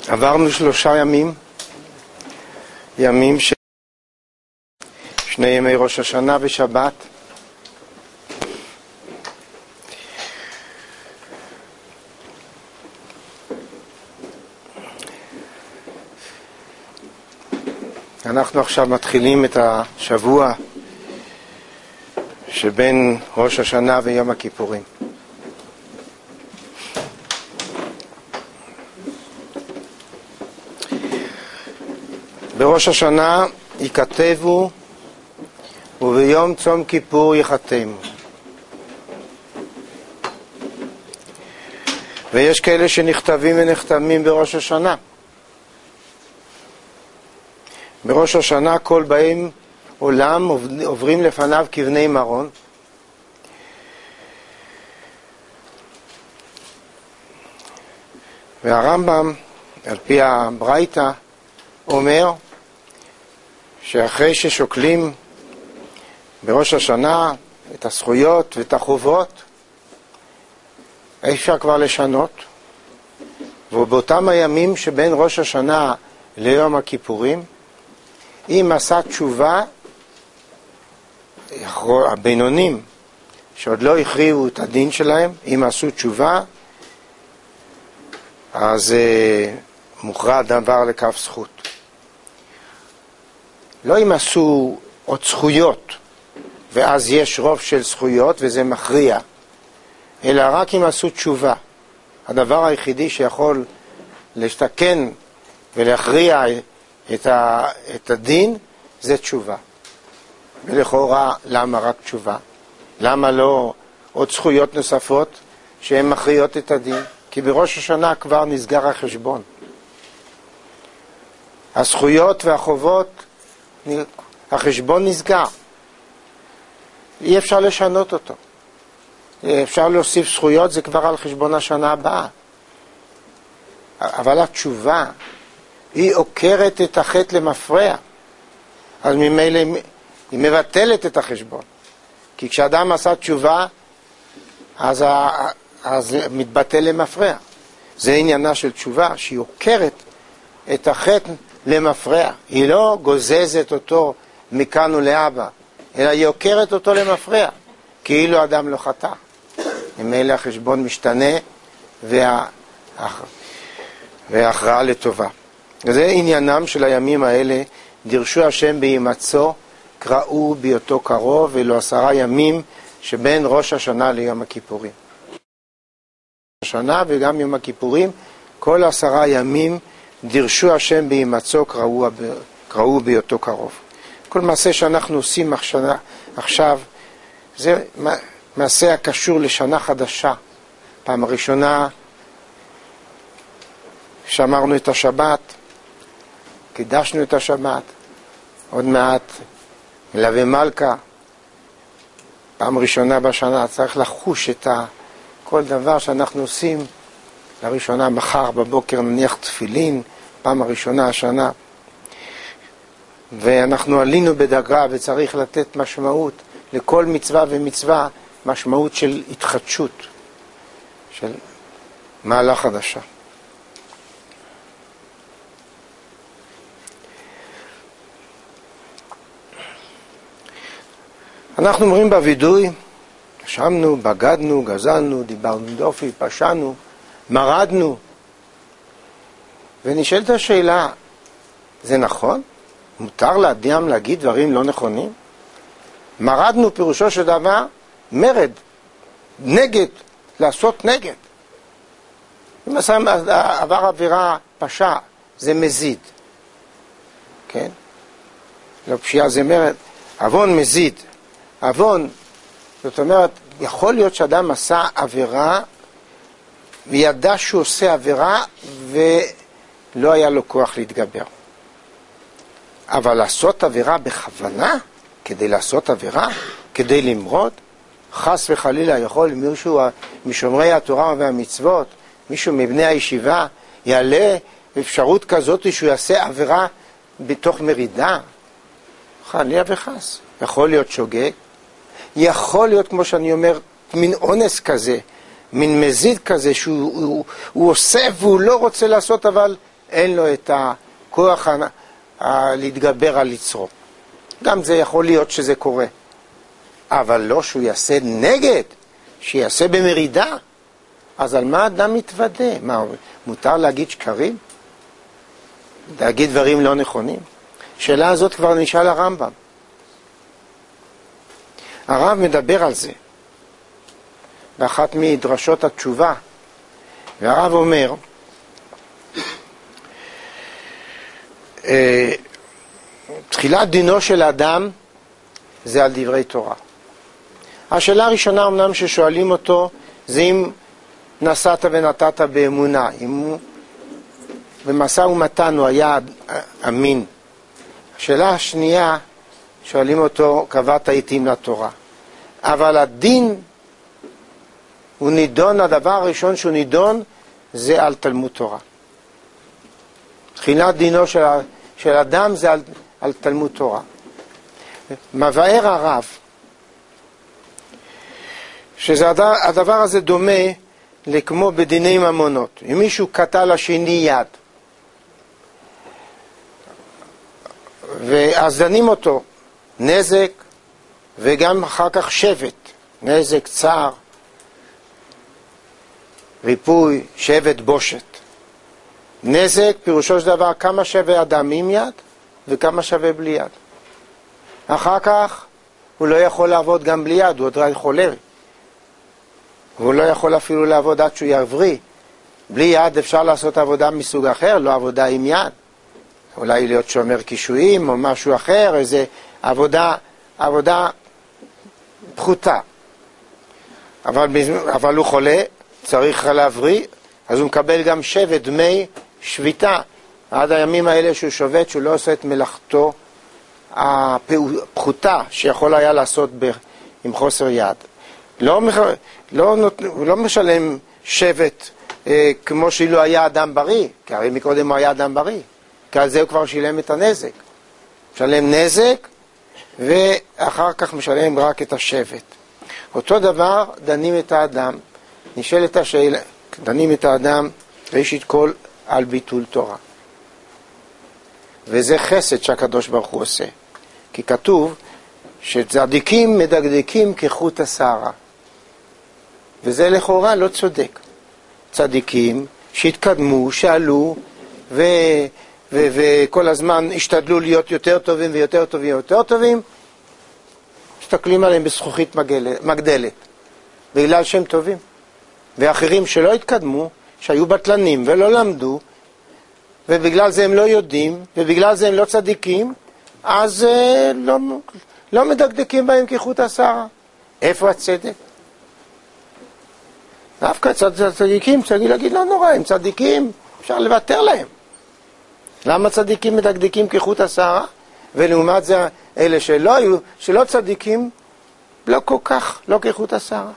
עברנו 3 ימים, ימים 2 ימי ראש השנה ושבת. אנחנו עכשיו מתחילים את השבוע שבין ראש השנה ויום הכיפורים. בראש השנה ייכתבו וביום צום כיפור ייחתמו. ויש כאלה שנכתבים ונחתמים בראש השנה. בראש השנה כל באים עולם עוברים לפניו כבני מרון. והרמב"ם על פי הברייתא אומר שאחרי ששוקלים בראש השנה את הזכויות ואת החובות, אפשר כבר לשנות. ובאותם הימים שבין ראש השנה ליום הכיפורים, אם עשה תשובה, הבינונים שעוד לא הכריעו את הדין שלהם, אם עשו תשובה, אז מוכרע דבר לכף זכות. לא אם עשו עוד זכויות, ואז יש רוב של זכויות וזה מכריע, אלא רק אם עשו תשובה. הדבר היחידי שיכול להשתכן ולהכריע את הדין זה תשובה. ולכאורה למה רק תשובה? למה לא עוד זכויות נוספות שהן מכריעות את הדין? כי בראש השנה כבר נסגר החשבון. הזכויות והחובות, החשבון נסגר. אי אפשר לשנות אותו. אפשר להוסיף זכויות, זה כבר על חשבון השנה הבאה. אבל התשובה היא עוקרת את החטא למפרע. אז ממילא היא מבטלת את החשבון. כי כשאדם עשה תשובה, אז מתבטל למפרע. זה עניינה של תשובה, שהיא עוקרת את החטא למפרע. היא לא גוזזת אותו מכאן ולהבא, אלא היא עוקרת אותו למפרע, כאילו אדם לא חטא. ממילא החשבון משתנה וההכרעה לטובה. זה עניינם של הימים האלה. דרשו השם בהימצאו, קראו בהיותו קרוב, ואלו 10 ימים שבין ראש השנה ליום הכיפורים. השנה וגם יום הכיפורים, כל 10 ימים דרשו השם בהימצאו, קראו בהיותו קרוב. כל מעשה שאנחנו עושים עכשיו, זה מעשה הקשור לשנה חדשה. פעם הראשונה שמרנו את השבת, קידשנו את השבת, עוד מעט מלווה מלכה. פעם ראשונה בשנה צריך לחוש את כל דבר שאנחנו עושים. לראשונה מחר בבוקר נניח תפילין, פעם הראשונה השנה. ואנחנו עלינו בדרגה וצריך לתת משמעות לכל מצווה ומצווה, משמעות של התחדשות, של מעלה חדשה. אנחנו אומרים בווידוי, שמנו, בגדנו, גזלנו, דיברנו דופי, פשענו, מרדנו. ונשאלת השאלה, זה נכון? מותר לאדם להגיד דברים לא נכונים? מרדנו פירושו של דבר, מרד, נגד, לעשות נגד. אם עבר עבירה פשע, זה מזיד. כן? לא פשיעה זה מרד, עוון מזיד. עוון, זאת אומרת, יכול להיות שאדם עשה עבירה, וידע שהוא עושה עבירה, ולא היה לו כוח להתגבר. אבל לעשות עבירה בכוונה, כדי לעשות עבירה, כדי למרוד, חס וחלילה יכול מישהו משומרי התורה והמצוות, מישהו מבני הישיבה, יעלה אפשרות כזאת שהוא יעשה עבירה בתוך מרידה. חלילה וחס. יכול להיות שוגג, יכול להיות, כמו שאני אומר, מין אונס כזה, מין מזיד כזה, שהוא עושה והוא לא רוצה לעשות, אבל אין לו את הכוח להתגבר על יצרו. גם זה יכול להיות שזה קורה. אבל לא שהוא יעשה נגד, שיעשה במרידה. אז על מה אדם מתוודה? מה, מותר להגיד שקרים? להגיד דברים לא נכונים? שאלה הזאת כבר נשאל הרמב"ם. הרב מדבר על זה באחת מדרשות התשובה, והרב אומר, תחילת דינו של אדם זה על דברי תורה. השאלה הראשונה אמנם ששואלים אותו זה אם נשאת ונתת באמונה, אם הוא במשא ומתן הוא היה אמין. השאלה השנייה שואלים אותו, קבעת עיתים לתורה. אבל הדין הוא נידון, הדבר הראשון שהוא נידון זה על תלמוד תורה. תחילת דינו של אדם זה על תלמוד תורה. מבאר הרב שהדבר הזה דומה לכמו בדיני ממונות. אם מישהו קטע לשני יד, ואז דנים אותו נזק וגם אחר כך שבט, נזק, צער, ריפוי, שבט, בושת. נזק פירושו של דבר כמה שווה אדם עם יד וכמה שווה בלי יד. אחר כך הוא לא יכול לעבוד גם בלי יד, הוא עוד חולה. והוא לא יכול אפילו לעבוד עד שהוא יבריא. בלי יד אפשר לעשות עבודה מסוג אחר, לא עבודה עם יד. אולי להיות שומר קישואים או משהו אחר, איזה עבודה פחותה. אבל הוא חולה, צריך להבריא, אז הוא מקבל גם שבט, דמי שביתה. עד הימים האלה שהוא שובת, שהוא לא עושה את מלאכתו הפחותה שיכול היה לעשות עם חוסר יד. לא משלם שבט כמו שאילו היה אדם בריא, כי הרי מקודם הוא היה אדם בריא, כי על זה הוא כבר שילם את הנזק. משלם נזק ואחר כך משלם רק את השבט. אותו דבר דנים את האדם, נשאלת השאלה, דנים את האדם ראשית כל על ביטול תורה. וזה חסד שהקדוש ברוך הוא עושה. כי כתוב שצדיקים מדקדקים כחוט השערה. וזה לכאורה לא צודק. צדיקים שהתקדמו, שעלו וכל הזמן השתדלו להיות יותר טובים ויותר טובים ויותר טובים, מסתכלים עליהם בזכוכית מגדלת, בגלל שהם טובים. ואחרים שלא התקדמו, שהיו בטלנים ולא למדו, ובגלל זה הם לא יודעים, ובגלל זה הם לא צדיקים, אז לא מדקדקים בהם כחוט השערה. איפה הצדק? דווקא צדיקים, צריך להגיד לא נורא, הם צדיקים, אפשר לוותר להם. למה צדיקים מדקדקים כחוט השערה? ולעומת זה אלה שלא צדיקים, לא כל כך, לא כחוט השערה.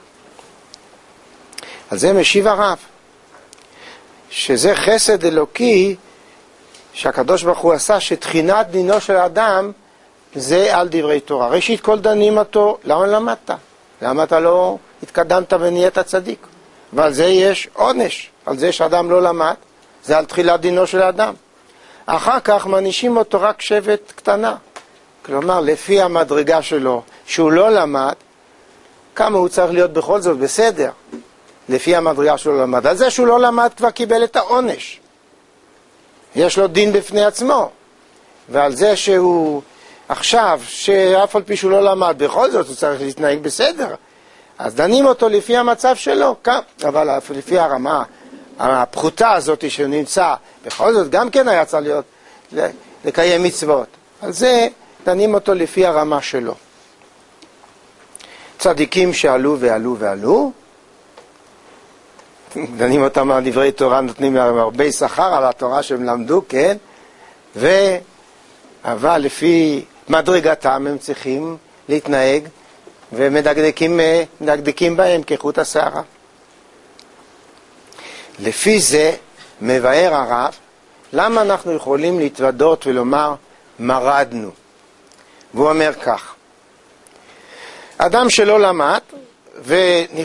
על זה משיב הרב, שזה חסד אלוקי שהקדוש ברוך הוא עשה, שתחינת דינו של האדם זה על דברי תורה. ראשית כל דנים אותו, למה למדת? למה אתה לא התקדמת ונהיית צדיק? ועל זה יש עונש, על זה שאדם לא למד, זה על תחילת דינו של האדם. אחר כך מנישים אותו רק שבט קטנה. כלומר, לפי המדרגה שלו, שהוא לא למד, כמה הוא צריך להיות בכל זאת בסדר, לפי המדרגה שלו לא למד. על זה שהוא לא למד כבר קיבל את העונש. יש לו דין בפני עצמו. ועל זה שהוא עכשיו, שאף על פי שהוא לא למד, בכל זאת הוא צריך להתנהג בסדר. אז דנים אותו לפי המצב שלו, אבל לפי הרמה הפחותה הזאת שהוא נמצא, בכל זאת גם כן היה צריך להיות, לקיים מצוות. על זה דנים אותו לפי הרמה שלו. צדיקים שעלו ועלו ועלו, דנים אותם על דברי תורה, נותנים להם הרבה שכר על התורה שהם למדו, כן? אבל לפי מדרגתם הם צריכים להתנהג, ומדקדקים בהם כחוט השערה. לפי זה מבאר הרב, למה אנחנו יכולים להתוודות ולומר מרדנו? והוא אומר כך, אדם שלא למד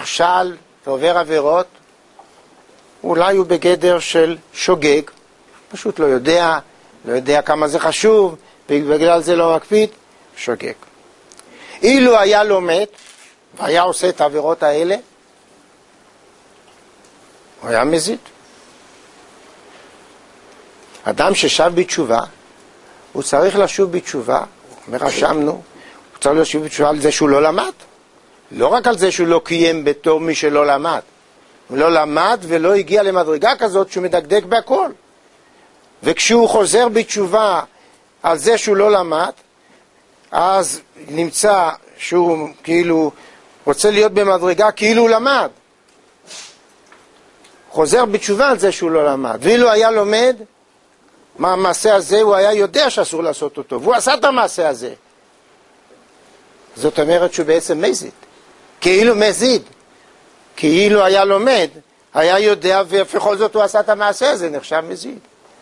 ונכשל ועובר עבירות, אולי הוא בגדר של שוגג, פשוט לא יודע כמה זה חשוב, בגלל זה לא מקפיד, שוגג. אילו היה לומד, והיה עושה את העבירות האלה, הוא היה מזיד. אדם ששב בתשובה, הוא צריך לשוב בתשובה, רשמנו, הוא צריך לשוב בתשובה על זה שהוא לא למד. לא רק על זה שהוא לא קיים בתור מי שלא למד. הוא לא למד ולא הגיע למדרגה כזאת שהוא מדקדק בהכל. וכשהוא חוזר בתשובה על זה שהוא לא למד, אז נמצא שהוא כאילו רוצה להיות במדרגה כאילו הוא למד. חוזר בתשובה על זה שהוא לא למד. ואילו היה לומד, מה המעשה הזה, הוא היה יודע שאסור לעשות אותו, והוא עשה את המעשה הזה. זאת אומרת שהוא בעצם מזיד. כאילו מזיד. כאילו היה לומד, היה יודע, ובכל זאת הוא עשה את המעשה הזה, נחשב מזיד.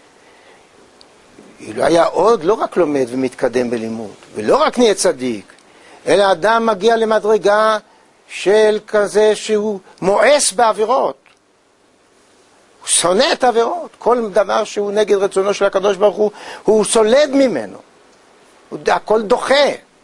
אילו היה עוד לא רק לומד ומתקדם בלימוד, ולא רק נהיה צדיק, אלא אדם מגיע למדרגה של כזה שהוא מואס בעבירות. הוא שונא את העבירות. כל דבר שהוא נגד רצונו של הקדוש ברוך הוא סולד ממנו. הכל דוחה.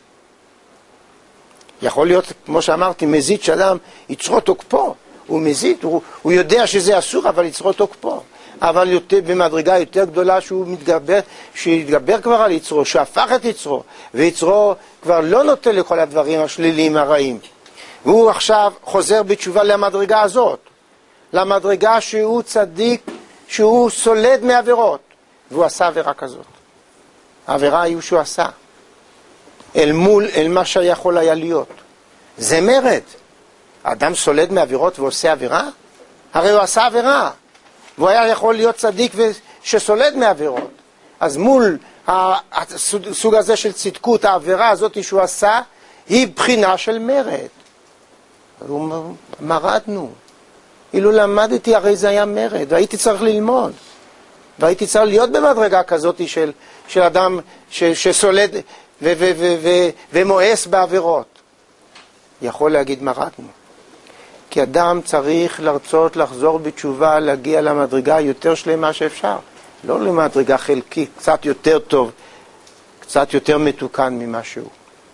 יכול להיות, כמו שאמרתי, מזיד שאדם יצרו תוקפו. הוא מזיד, הוא יודע שזה אסור, אבל יצרו תוקפו. אבל יותר, במדרגה יותר גדולה שהתגבר כבר על יצרו, שהפך את יצרו, ויצרו כבר לא נוטה לכל הדברים השליליים הרעים. והוא עכשיו חוזר בתשובה למדרגה הזאת. למדרגה שהוא צדיק, שהוא סולד מעבירות, והוא עשה עבירה כזאת. העבירה היא שהוא עשה, אל מה שיכול היה להיות. זה מרד. האדם סולד מעבירות ועושה עבירה? הרי הוא עשה עבירה, והוא היה יכול להיות צדיק שסולד מעבירות. אז מול הסוג הזה של צדקות, העבירה הזאת שהוא עשה, היא בחינה של מרד. מרדנו. אילו למדתי, הרי זה היה מרד, והייתי צריך ללמוד. והייתי צריך להיות במדרגה כזאת של אדם שסולד ומואס בעבירות. יכול להגיד מרדנו. כי אדם צריך לרצות לחזור בתשובה, להגיע למדרגה יותר שלמה שאפשר. לא למדרגה חלקית, קצת יותר טוב, קצת יותר מתוקן ממה שהוא.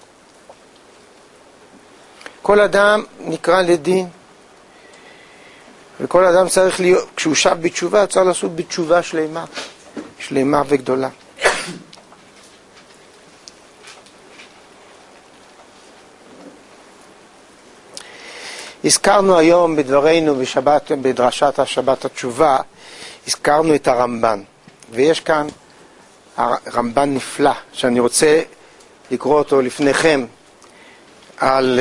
כל אדם נקרא לדין. וכל אדם צריך להיות, כשהוא שב בתשובה, צריך לעשות בתשובה שלמה וגדולה. הזכרנו היום בדברינו בשבת, בדרשת השבת התשובה, הזכרנו את הרמב"ן. ויש כאן רמב"ן נפלא, שאני רוצה לקרוא אותו לפניכם על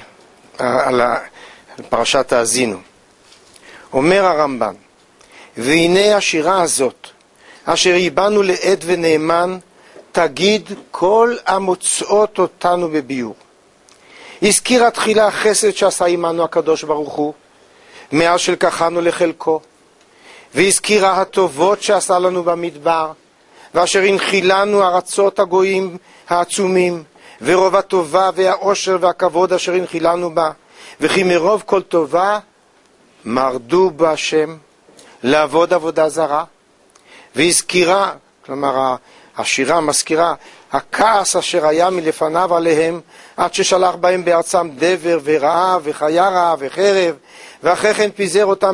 פרשת האזינו. אומר הרמב"ן, והנה השירה הזאת, אשר היבנו לעד ונאמן, תגיד כל המוצאות אותנו בביור. הזכירה תחילה החסד שעשה עמנו הקדוש ברוך הוא, מאז שלקחנו לחלקו, והזכירה הטובות שעשה לנו במדבר, ואשר הנחילנו ארצות הגויים העצומים, ורוב הטובה והאושר והכבוד אשר הנחילנו בה, וכי מרוב כל טובה מרדו בהשם לעבוד עבודה זרה. והזכירה, כלומר השירה מזכירה, הכעס אשר היה מלפניו עליהם, עד ששלח בהם בארצם דבר ורעב וחיה וחרב, ואחרי כן פיזר אותם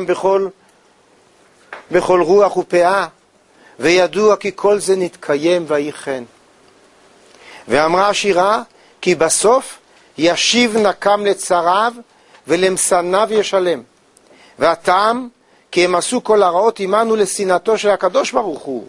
בכל רוח ופאה, וידוע כי כל זה נתקיים ויהי כן. ואמרה השירה, כי בסוף ישיב נקם לצריו ולמשנאיו ישלם. והטעם, כי הם עשו כל הרעות עמנו לשנאתו של הקדוש ברוך הוא.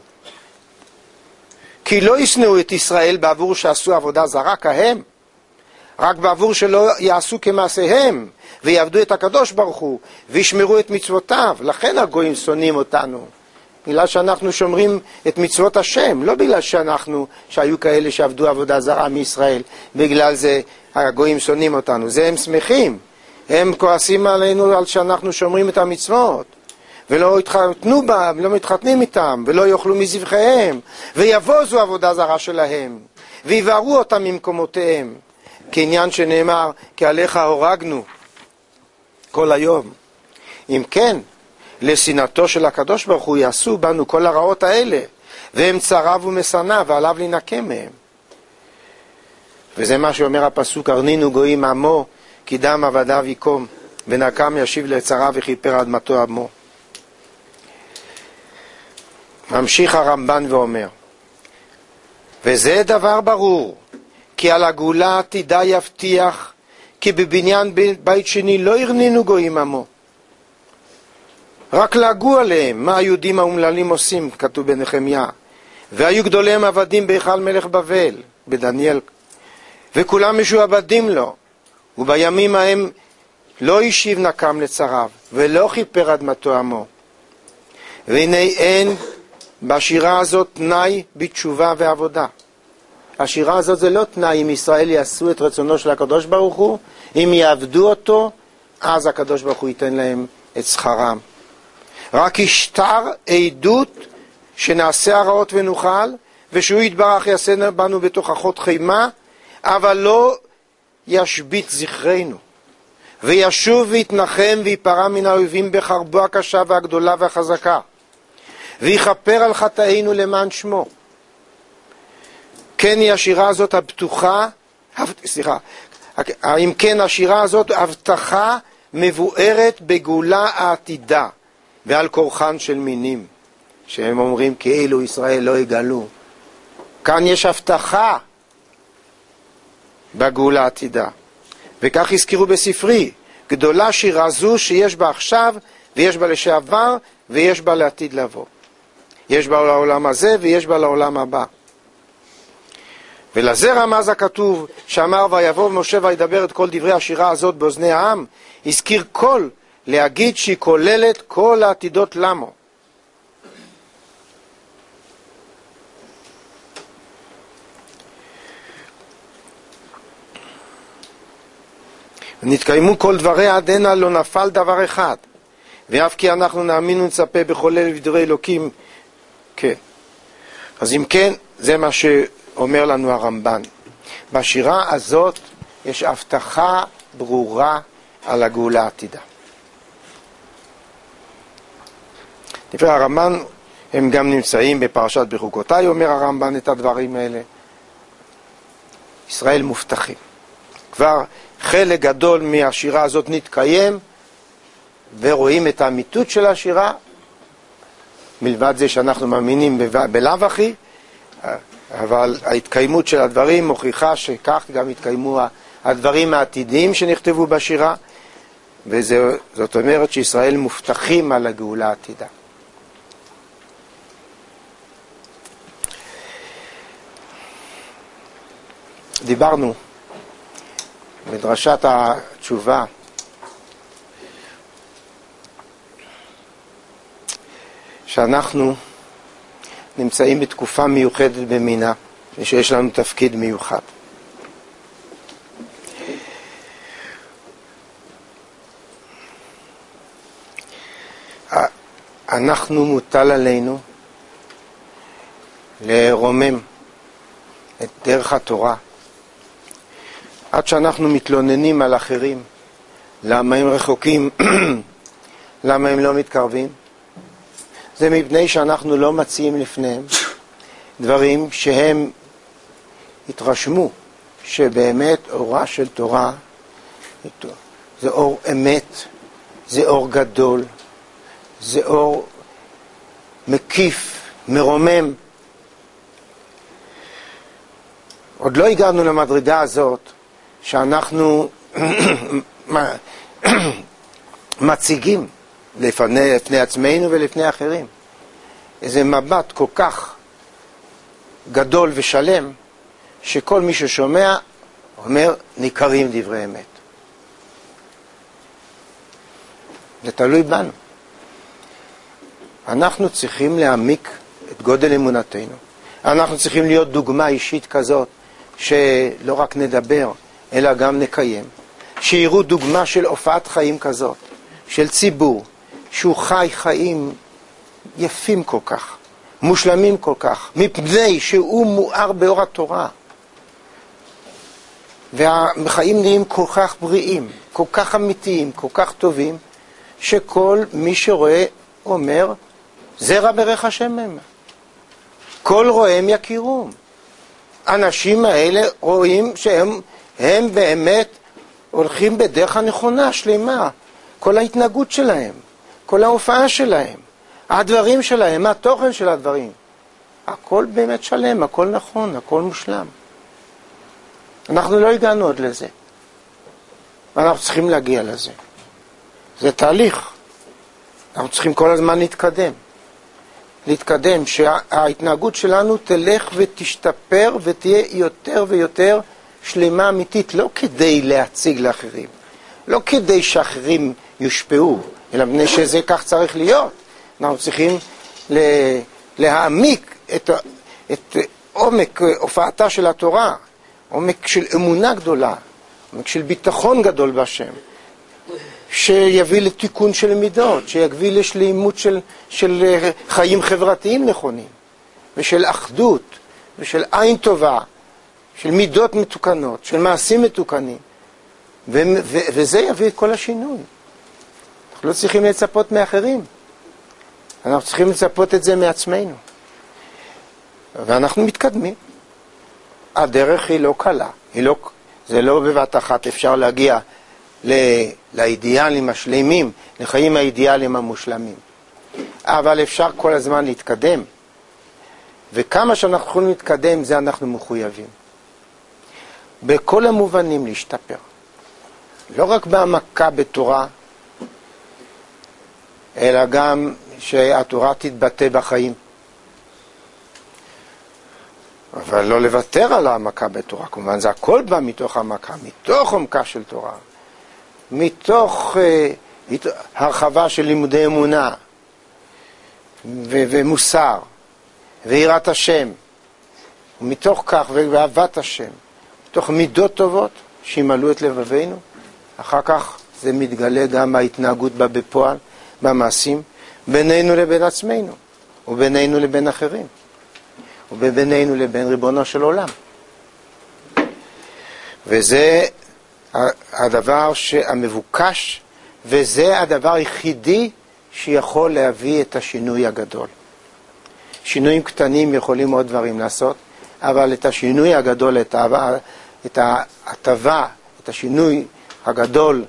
כי לא ישנאו את ישראל בעבור שעשו עבודה זרה כהם, רק בעבור שלא יעשו כמעשיהם, ויעבדו את הקדוש ברוך הוא, וישמרו את מצוותיו. לכן הגויים שונאים אותנו, בגלל שאנחנו שומרים את מצוות השם, לא בגלל שהיו כאלה שעבדו עבודה זרה מישראל, בגלל זה הגויים שונאים אותנו. זה הם שמחים, הם כועסים עלינו על שאנחנו שומרים את המצוות, ולא יתחתנו בהם, לא מתחתנים איתם, ולא יאכלו מזבחיהם, ויבוזו עבודה זרה שלהם, ויבערו אותם ממקומותיהם, כעניין שנאמר, כי עליך הורגנו כל היום. אם כן, לשנאתו של הקדוש ברוך הוא יעשו בנו כל הרעות האלה, והם צריו ומשנא ועליו לנקם מהם. וזה מה שאומר הפסוק, הרנינו גויים עמו כי דם עבדיו יקום, ונקם ישיב לצריו וכיפר אדמתו עמו. ממשיך הרמב"ן ואומר, וזה דבר ברור, כי על הגאולה העתידה יבטיח, כי בבניין בית שני לא הרנינו גויים עמו. רק להגו עליהם, מה היהודים האומללים עושים, כתוב בנחמיה. והיו גדוליהם עבדים בהיכל מלך בבל, בדניאל, וכולם משועבדים לו, ובימים ההם לא השיב נקם לצריו, ולא כיפר אדמתו עמו. והנה אין בשירה הזאת תנאי בתשובה ועבודה. השירה הזאת זה לא תנאי אם ישראל יעשו את רצונו של הקדוש ברוך הוא, אם יעבדו אותו, אז הקדוש ברוך הוא ייתן להם את שכרם. רק ישתר עדות שנעשה הרעות ונוכל, ושהוא יתברך יעשה בנו בתוכחות חימה, אבל לא ישבית זכרנו, וישוב ויתנחם ויפרע מן האויבים בחרבו הקשה והגדולה והחזקה, ויכפר על חטאינו למען שמו. כן היא השירה הזאת הפתוחה, אם כן השירה הזאת הבטחה מבוארת בגאולה העתידה, ועל כורחן של מינים, שהם אומרים כאילו ישראל לא יגאלו. כאן יש הבטחה בגאולה העתידה. וכך הזכירו בספרי, גדולה שירה זו שיש בה עכשיו, ויש בה לשעבר, ויש בה לעתיד לבוא. יש בה לעולם הזה, ויש בה לעולם הבא. ולזה רמז הכתוב, שאמר ויבוא משה וידבר את כל דברי השירה הזאת באוזני העם, הזכיר כל, להגיד שהיא כוללת כל העתידות למו. ונתקיימו כל דבריה עד הנה לא נפל דבר אחד, ואף כי אנחנו נאמין ונצפה בכל אלה ודברי אלוקים. כן. אז אם כן, זה מה שאומר לנו הרמב"ן. בשירה הזאת יש הבטחה ברורה על הגאולה העתידה. דברי הרמב"ן הם גם נמצאים בפרשת בחוקותיי, אומר הרמב"ן את הדברים האלה. ישראל מובטחים. כבר חלק גדול מהשירה הזאת נתקיים, ורואים את האמיתות של השירה, מלבד זה שאנחנו מאמינים בלאו הכי, אבל ההתקיימות של הדברים מוכיחה שכך גם התקיימו הדברים העתידיים שנכתבו בשירה, וזאת אומרת שישראל מובטחים על הגאולה העתידה. דיברנו בדרשת התשובה שאנחנו נמצאים בתקופה מיוחדת במינה, ושיש לנו תפקיד מיוחד. אנחנו מוטל עלינו לרומם את דרך התורה, עד שאנחנו מתלוננים על אחרים, למה הם רחוקים, למה הם לא מתקרבים. זה מפני שאנחנו לא מציעים לפניהם דברים שהם התרשמו שבאמת אורה של תורה זה אור אמת, זה אור גדול, זה אור מקיף, מרומם. עוד לא הגענו למדרגה הזאת שאנחנו מציגים לפני עצמנו ולפני אחרים איזה מבט כל כך גדול ושלם, שכל מי ששומע אומר ניכרים דברי אמת. זה תלוי בנו. אנחנו צריכים להעמיק את גודל אמונתנו. אנחנו צריכים להיות דוגמה אישית כזאת, שלא רק נדבר אלא גם נקיים. שיראו דוגמה של הופעת חיים כזאת, של ציבור שהוא חי חיים יפים כל כך, מושלמים כל כך, מפני שהוא מואר באור התורה. והחיים נהיים כל כך בריאים, כל כך אמיתיים, כל כך טובים, שכל מי שרואה אומר, זרע ברך השם המה. כל רואיהם יכירום. האנשים האלה רואים שהם באמת הולכים בדרך הנכונה, שלמה. כל ההתנהגות שלהם, כל ההופעה שלהם, הדברים שלהם, התוכן של הדברים. הכל באמת שלם, הכל נכון, הכל מושלם. אנחנו לא הגענו עוד לזה. אנחנו צריכים להגיע לזה. זה תהליך. אנחנו צריכים כל הזמן להתקדם, שההתנהגות שלנו תלך ותשתפר ותהיה יותר ויותר שלמה אמיתית, לא כדי להציג לאחרים, לא כדי שאחרים יושפעו, אלא מפני שזה כך צריך להיות. אנחנו צריכים להעמיק את עומק הופעתה של התורה, עומק של אמונה גדולה, עומק של ביטחון גדול בהשם, שיביא לתיקון של מידות, שיביא לשלימות של חיים חברתיים נכונים, ושל אחדות, ושל עין טובה, של מידות מתוקנות, של מעשים מתוקנים. וזה יביא את כל השינוי. אנחנו לא צריכים לצפות מאחרים. אנחנו צריכים לצפות את זה מעצמנו. ואנחנו מתקדמים. הדרך היא לא קלה. זה לא בבת אחת אפשר להגיע לאידיאלים השלמים, לחיים האידיאלים המושלמים. אבל אפשר כל הזמן להתקדם. וכמה שאנחנו יכולים להתקדם, זה אנחנו מחויבים. בכל המובנים להשתפר. לא רק בהעמקה בתורה, אלא גם שהתורה תתבטא בחיים. אבל לא לוותר על העמקה בתורה. כמובן זה הכל בא מתוך העמקה, מתוך עומקה של תורה. מתוך הרחבה של לימודי אמונה ומוסר ויראת השם. ומתוך כך ואהבת השם. מתוך מידות טובות שימלאו את לבבינו. אחר כך זה מתגלה גם בהתנהגות בה בפועל, במעשים, בינינו לבין עצמנו, ובינינו לבין אחרים, ובינינו לבין ריבונו של עולם. וזה הדבר המבוקש, וזה הדבר היחידי שיכול להביא את השינוי הגדול. שינויים קטנים יכולים עוד דברים לעשות, אבל את השינוי הגדול, את ההטבה, את השינוי הגדול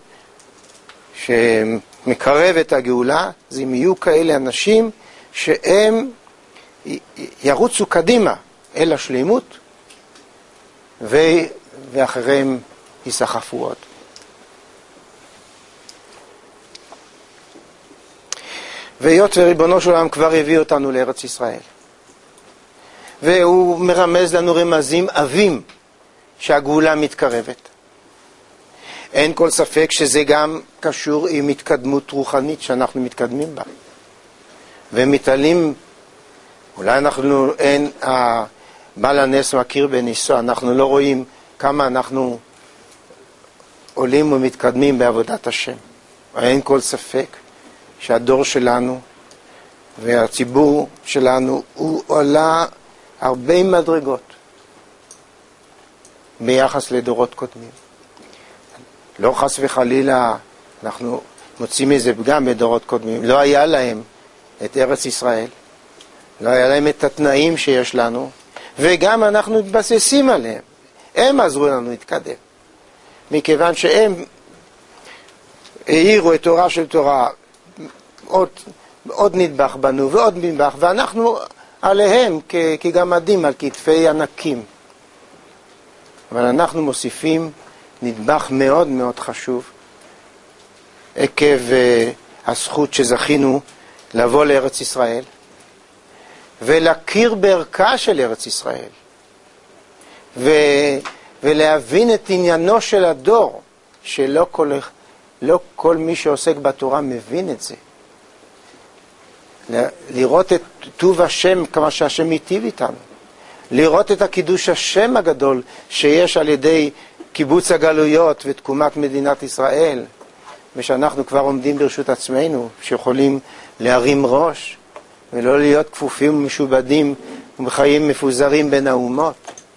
שמקרב את הגאולה, זה אם יהיו כאלה אנשים שהם ירוצו קדימה אל השלימות, ואחריהם יסחפו עוד. והיות וריבונו של עולם כבר הביא אותנו לארץ ישראל, והוא מרמז לנו רמזים עבים שהגאולה מתקרבת. אין כל ספק שזה גם קשור עם התקדמות רוחנית שאנחנו מתקדמים בה. ומתעלים, אולי אנחנו אין, בעל הנס מכיר בניסו, אנחנו לא רואים כמה אנחנו עולים ומתקדמים בעבודת השם. אין כל ספק שהדור שלנו והציבור שלנו הוא עולה הרבה מדרגות ביחס לדורות קודמים. לא חס וחלילה, אנחנו מוצאים מזה פגם בדורות קודמים. לא היה להם את ארץ ישראל, לא היה להם את התנאים שיש לנו, וגם אנחנו מתבססים עליהם. הם עזרו לנו להתקדם. מכיוון שהם העירו את תורה של תורה, עוד נדבך בנו ועוד נדבך, ואנחנו עליהם כגמדים על כתפי ענקים. אבל אנחנו מוסיפים נדבך מאוד מאוד חשוב, עקב הזכות שזכינו לבוא לארץ ישראל, ולהכיר בערכה של ארץ ישראל, ולהבין את עניינו של הדור, שלא כל מי שעוסק בתורה מבין את זה. לראות את טוב השם כמה שהשם היטיב איתנו, לראות את הקידוש השם הגדול שיש על ידי קיבוץ הגלויות ותקומת מדינת ישראל, ושאנחנו כבר עומדים ברשות עצמנו, שיכולים להרים ראש ולא להיות כפופים ומשובדים ובחיים מפוזרים בין האומות.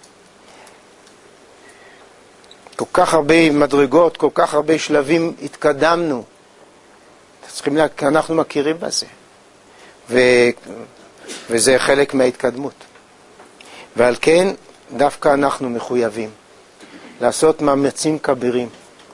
כל כך הרבה מדרגות, כל כך הרבה שלבים התקדמנו. אנחנו מכירים בזה. וזה חלק מההתקדמות. ועל כן דווקא אנחנו מחויבים לעשות מאמצים כבירים,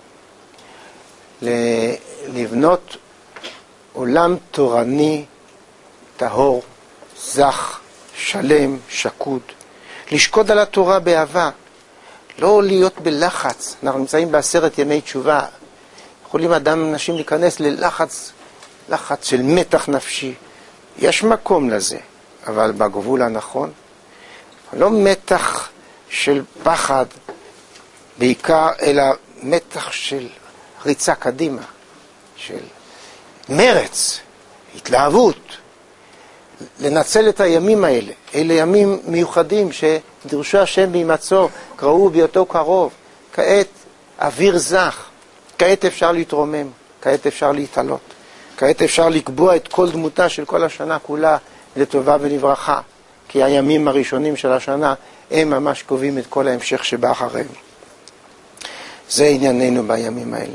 לבנות עולם תורני טהור, זך, שלם, שקוד, לשקוד על התורה באהבה, לא להיות בלחץ. אנחנו נמצאים בעשרת ימי תשובה, יכולים אנשים להיכנס ללחץ, לחץ של מתח נפשי. יש מקום לזה, אבל בגבול הנכון, לא מתח של פחד בעיקר, אלא מתח של ריצה קדימה, של מרץ, התלהבות, לנצל את הימים האלה. אלה ימים מיוחדים שדרשו השם בהימצאו, קראו בהיותו קרוב. כעת אוויר זך, כעת אפשר להתרומם, כעת אפשר להתעלות, כעת אפשר לקבוע את כל דמותה של כל השנה כולה לטובה ולברכה, כי הימים הראשונים של השנה הם ממש קובעים את כל ההמשך שבא אחריהם. זה ענייננו בימים האלה.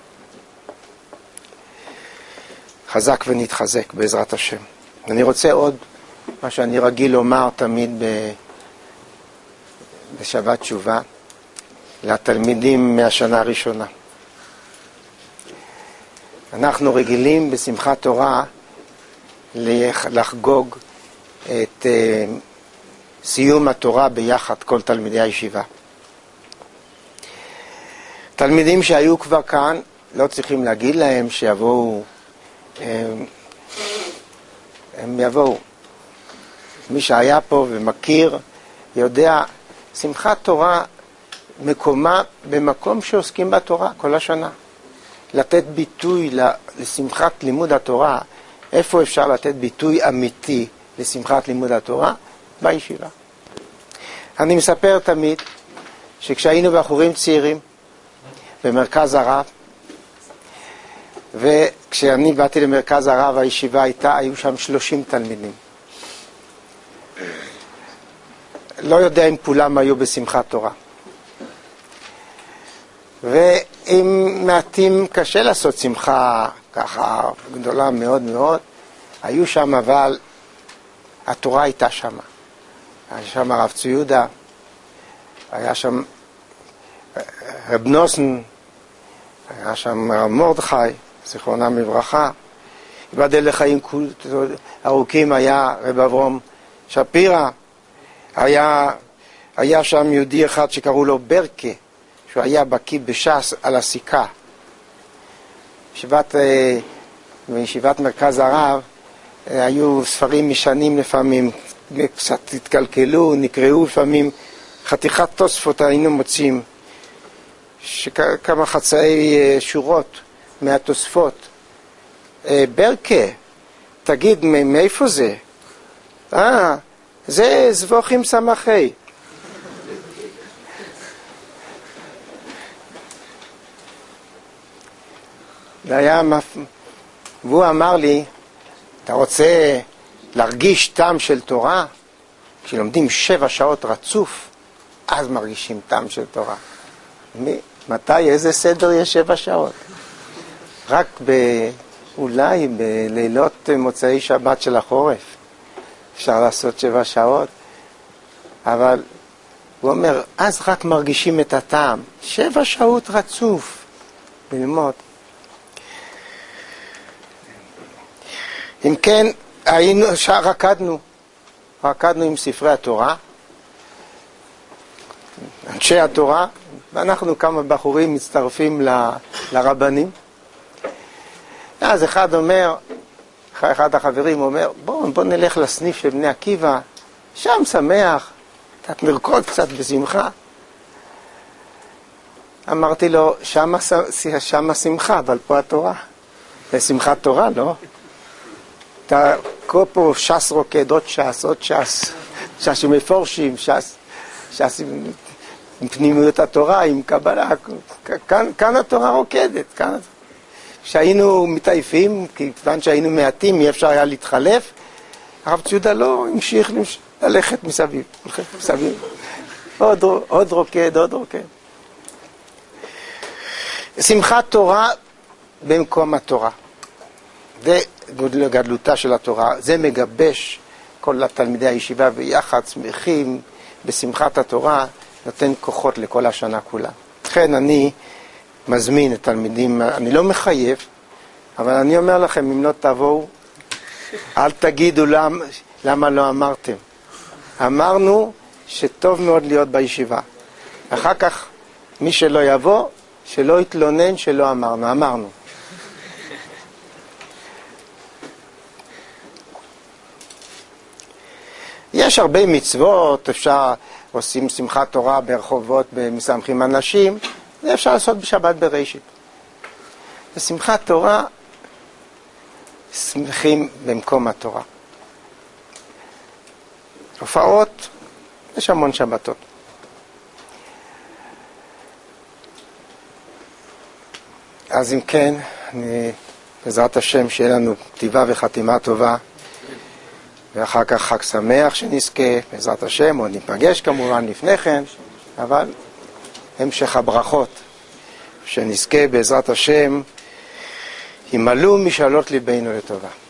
חזק ונתחזק בעזרת השם. אני רוצה עוד מה שאני רגיל לומר תמיד בשבת תשובה לתלמידים מהשנה הראשונה. אנחנו רגילים בשמחת תורה לחגוג את סיום התורה ביחד, כל תלמידי הישיבה. תלמידים שהיו כבר כאן, לא צריכים להגיד להם שיבואו, הם יבואו. מי שהיה פה ומכיר, יודע, שמחת תורה מקומה במקום שעוסקים בתורה כל השנה. לתת ביטוי לשמחת לימוד התורה, איפה אפשר לתת ביטוי אמיתי לשמחת לימוד התורה? בישיבה. אני מספר תמיד שכשהיינו בחורים צעירים במרכז הרב, וכשאני באתי למרכז הרב, הישיבה היו שם 30 תלמידים. לא יודע אם כולם היו בשמחת תורה. ואם מעטים קשה לעשות שמחה ככה גדולה מאוד מאוד, היו שם, אבל התורה הייתה שם. היה שם הרב ציודה, היה שם רב נוסן, היה שם רב מרדכי, זיכרונם לברכה. ייבדל לחיים ארוכים היה רב אברהם שפירא. היה שם יהודי אחד שקראו לו ברקה, שהוא היה בקיא בש"ס על הסיכה. בישיבת מרכז הרב היו ספרים משנים לפעמים, קצת התקלקלו, נקראו לפעמים, חתיכת תוספות היינו מוצאים, כמה חצאי שורות מהתוספות. ברקה, תגיד, מאיפה זה? זה זבוכים סמכי. והוא אמר לי, אתה רוצה להרגיש טעם של תורה? כשלומדים 7 שעות רצוף, אז מרגישים טעם של תורה. מתי, איזה סדר יש 7 שעות? רק אולי בלילות מוצאי שבת של החורף אפשר לעשות 7 שעות, אבל הוא אומר, אז רק מרגישים את הטעם. 7 שעות רצוף ללמוד. אם כן, רקדנו עם ספרי התורה, אנשי התורה, ואנחנו כמה בחורים מצטרפים לרבנים. אז אחד החברים אומר, בוא נלך לסניף של בני עקיבא, שם שמח, נרקוד קצת בשמחה. אמרתי לו, שם שמחה, אבל פה התורה. זה שמחת תורה, לא? אתה כל פה ש"ס רוקד, עוד ש"ס, ש"ס שמפורשים, ש"ס עם פנימיות התורה, עם קבלה, כאן התורה רוקדת, כשהיינו מתעייפים, כיוון שהיינו מעטים, אי אפשר היה להתחלף, הרב ציודה לא המשיך ללכת מסביב, עוד רוקד. שמחת תורה במקום התורה. זה גדלותה של התורה, זה מגבש כל התלמידי הישיבה ביחד, שמחים בשמחת התורה, נותן כוחות לכל השנה כולה. לכן אני מזמין את תלמידים, אני לא מחייב, אבל אני אומר לכם, אם לא תבואו, אל תגידו למה לא אמרתם. אמרנו שטוב מאוד להיות בישיבה. אחר כך, מי שלא יבוא, שלא יתלונן שלא אמרנו. אמרנו. יש הרבה מצוות, אפשר עושים שמחת תורה ברחובות, משמחים אנשים, זה אפשר לעשות בשבת בראשית. בשמחת תורה, שמחים במקום התורה. הופעות, יש המון שבתות. אז אם כן, בעזרת השם שיהיה לנו כתיבה וחתימה טובה, ואחר כך חג שמח שנזכה, בעזרת השם, עוד ניפגש כמובן לפני כן, אבל המשך הברכות, שנזכה בעזרת השם, ימלאו משאלות ליבנו לטובה.